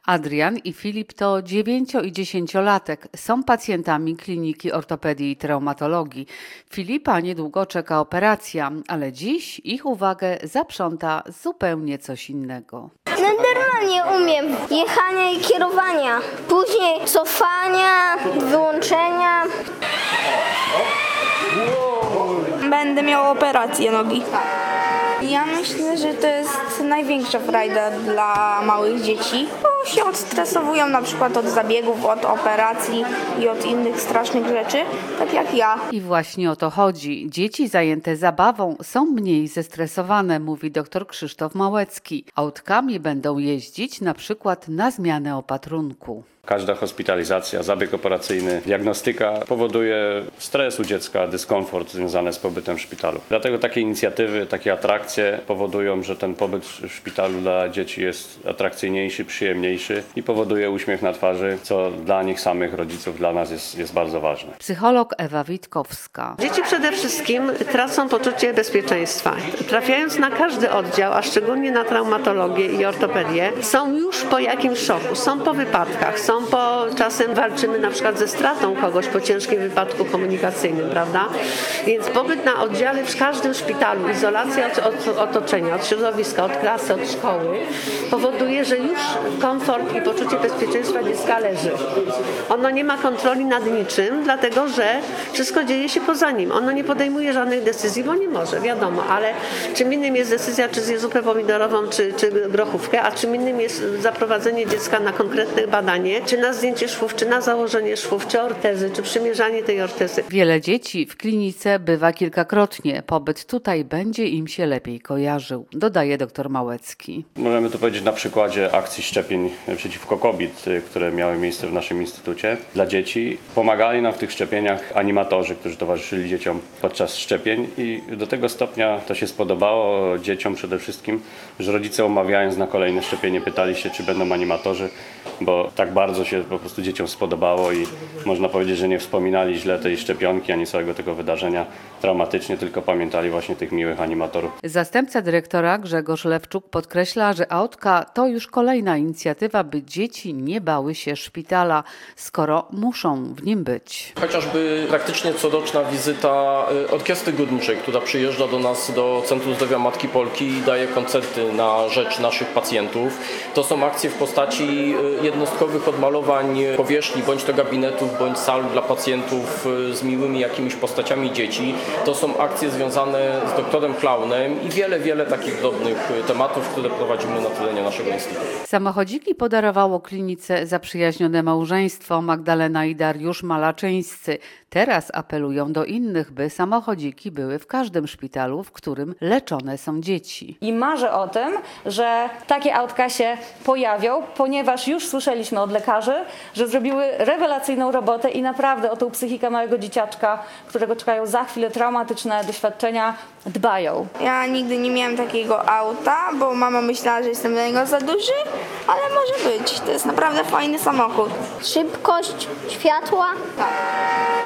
Adrian i Filip to 9- i 10-latek. Są pacjentami Kliniki Ortopedii i Traumatologii. Filipa niedługo czeka operacja, ale dziś ich uwagę zaprząta zupełnie coś innego. Normalnie umiem jechania i kierowania, później cofania, wyłączenia. Będę miała operację nogi. Ja myślę, że to jest największa frajda dla małych dzieci, bo się odstresowują na przykład od zabiegów, od operacji i od innych strasznych rzeczy, tak jak ja. I właśnie o to chodzi. Dzieci zajęte zabawą są mniej zestresowane, mówi dr Krzysztof Małecki. Autkami będą jeździć na przykład na zmianę opatrunku. Każda hospitalizacja, zabieg operacyjny, diagnostyka powoduje stres u dziecka, dyskomfort związany z pobytem w szpitalu. Dlatego takie inicjatywy, takie atrakcje powodują, że ten pobyt w szpitalu dla dzieci jest atrakcyjniejszy, przyjemniejszy i powoduje uśmiech na twarzy, co dla nich samych, rodziców, dla nas jest bardzo ważne. Psycholog Ewa Witkowska. Dzieci przede wszystkim tracą poczucie bezpieczeństwa. Trafiając na każdy oddział, a szczególnie na traumatologię i ortopedię, są już po jakimś szoku, są po wypadkach, czasem walczymy na przykład ze stratą kogoś po ciężkim wypadku komunikacyjnym, prawda? Więc pobyt na oddziale w każdym szpitalu, izolacja od otoczenia, od środowiska, od klasy, od szkoły powoduje, że już komfort i poczucie bezpieczeństwa dziecka leży. Ono nie ma kontroli nad niczym, dlatego że wszystko dzieje się poza nim. Ono nie podejmuje żadnych decyzji, bo nie może, wiadomo, ale czym innym jest decyzja, czy zje zupę pomidorową, czy grochówkę, a czym innym jest zaprowadzenie dziecka na konkretne badanie, czy na zdjęcie szwów, czy na założenie szwów, czy ortezy, czy przymierzanie tej ortezy. Wiele dzieci w klinice bywa kilkakrotnie. Pobyt tutaj będzie im się lepiej kojarzył, dodaje dr Małecki. Możemy tu powiedzieć na przykładzie akcji szczepień przeciwko COVID, które miały miejsce w naszym instytucie dla dzieci. Pomagali nam w tych szczepieniach animatorzy, którzy towarzyszyli dzieciom podczas szczepień i do tego stopnia to się spodobało dzieciom przede wszystkim, że rodzice umawiając na kolejne szczepienie pytali się, czy będą animatorzy, bo tak bardzo się po prostu dzieciom spodobało i można powiedzieć, że nie wspominali źle tej szczepionki, ani całego tego wydarzenia traumatycznie, tylko pamiętali właśnie tych miłych animatorów. Zastępca dyrektora Grzegorz Lewczuk podkreśla, że autka to już kolejna inicjatywa, by dzieci nie bały się szpitala, skoro muszą w nim być. Chociażby praktycznie coroczna wizyta Orkiestry Górniczej, która przyjeżdża do nas do Centrum Zdrowia Matki Polki i daje koncerty na rzecz naszych pacjentów. To są akcje w postaci jednostkowych odmalowań powierzchni, bądź to gabinetów, bądź sal dla pacjentów z miłymi jakimiś postaciami dzieci. To są akcje związane z doktorem Klaunem i wiele takich drobnych tematów, które prowadzimy na terenie naszego instytutu. Samochodziki podarowało klinice zaprzyjaźnione małżeństwo Magdalena i Dariusz Malaczyńscy. Teraz apelują do innych, by samochodziki były w każdym szpitalu, w którym leczone są dzieci. I marzę o tym, że takie autka się pojawią, ponieważ już słyszeliśmy od lekarzy, że zrobiły rewelacyjną robotę i naprawdę o tą psychikę małego dzieciaczka, którego czekają za chwilę traumatyczne doświadczenia, dbają. Ja nigdy nie miałam takiego auta, bo mama myślała, że jestem dla niego za duży, ale może być. To jest naprawdę fajny samochód. Szybkość światła.